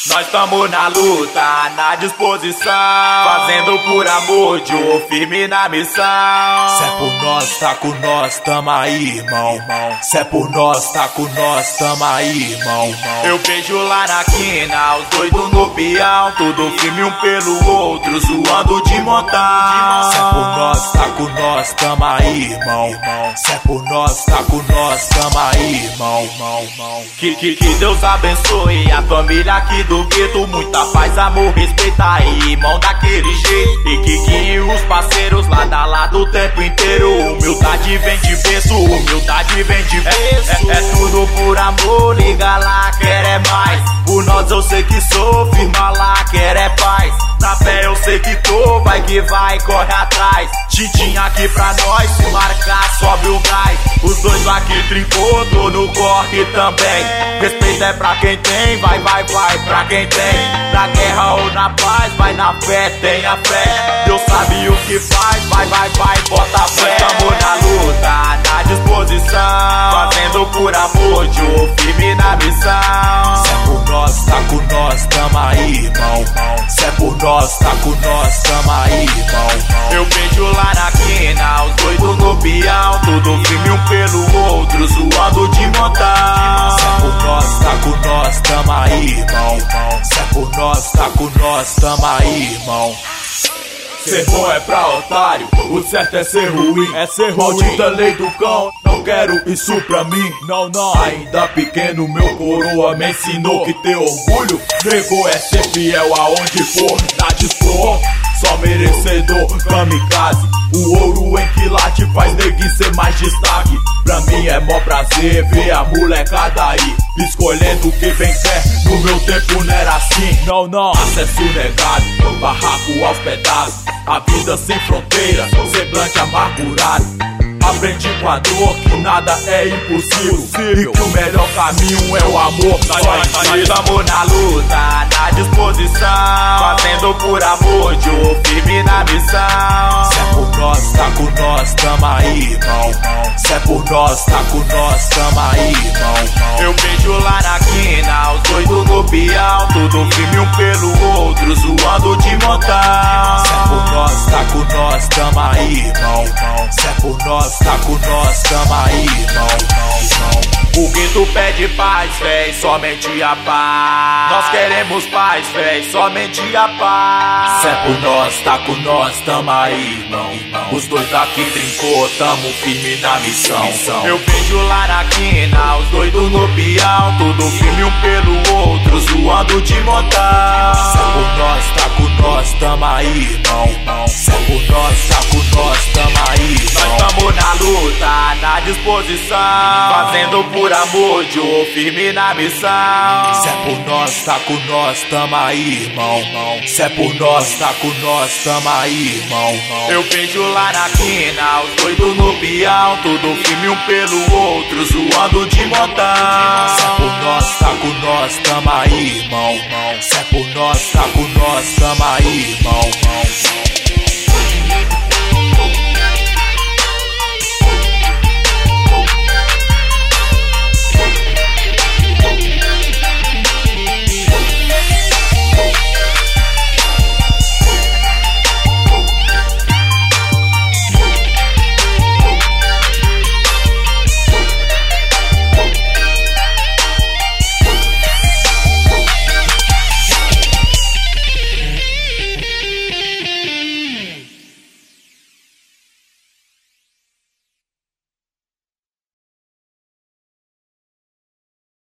Nós tamo na luta, na disposição, fazendo por amor, Joe, firme na missão. Cê é por nós, tá com nós, tamo aí, irmão. Cê é por nós, tá com nós, tamo aí, irmão. Eu vejo lá na quina, os doidos no peão, tudo firme um pelo outro, zoando de montão. Cê é por nós, tá com nós, tamo aí, irmão. Cê é por nós, tá com nós, tamo aí, irmão. Que Deus abençoe a família aqui do gueto, muita paz, amor, respeita aí, irmão, daquele jeito. E que os parceiros lado a lado o tempo inteiro. Humildade vem de berço, humildade vem de berço. É tudo por amor, liga lá, quer é mais. Por nós eu sei que sou, firma lá, quer é paz. Na fé eu sei que tô, vai que vai, corre atrás. Tintim aqui pra nós, se marcar, sobe o gás. Os dois aqui trincou, tô no corre também. Respeito é pra quem tem, vai, pra quem tem. Na guerra ou na paz, vai na fé, tenha fé. Deus sabe o que faz, vai, bota fé. Tamo na luta, na disposição, fazendo por amor, Joe, firme na missão. Cê é por nós, tá com nós, tamo aí, irmão. Cê é por nós, tá com nós, tamo aí, irmão. Eu vejo lá na quina, os doidos no peão, tudo firme um pelo outro, zoando de montão. Cê é por nós, tá com nós, tamo aí, irmão. Cê é por nós, tá com nós, tamo aí, irmão. Ser bom é pra otário, o certo é ser ruim. Maldita lei do cão, não quero isso pra mim. Não. Ainda pequeno meu coroa me ensinou que ter orgulho, nego, é ser fiel aonde for. Na dispor, só merecedor, kamikaze. O ouro em quilate faz neguinho ser mais destaque. Pra mim é mó prazer ver a molecada aí escolhendo o que bem quer. No meu tempo não era assim. Não. Acesso negado, barraco aos pedaços. A vida sem fronteira, semblante amargurado. Aprendi com a dor que nada é impossível e que o melhor caminho é o amor. Nós tamo na luta, na disposição, fazendo por amor, Joe, firme na missão. Cê é por nós, tá com nós, tamo aí, irmão. Cê é por nós, tá com nós, tamo aí, irmão. Eu vejo lá na quina, os doidos no peão, tudo firme um pelo outro, zoando de montão. Cê é por nós, tá com nós, tamo aí, irmão. Cê é por nós, tá com nós, tamo aí, irmão. O gueto pede paz, véi, somente a paz. Nós queremos paz, véi, somente a paz. Cê é por nós, tá com nós, tamo aí, irmão. Os dois aqui trincou, tamo firme na missão. Eu vejo lá na quina, os doidos no peão, tudo firme um pelo outro, zoando de montão. Cê é por nós, tá com nós, tamo aí, irmão. Cê é por nós, tá com nós, tamo aí, irmão. Nós tamo na luta, na disposição, fazendo por amor, Joe, firme na missão. Cê é por nós, tá com nós, tamo aí, irmão. Cê é por nós, tá com nós, tamo aí, irmão. Eu vejo lá na quina, os doidos no peão, tudo firme um pelo outro, zoando de montão. Cê é por nós, tá com nós, tamo aí, irmão. Cê é por nós, tá com nós, tamo aí, irmão.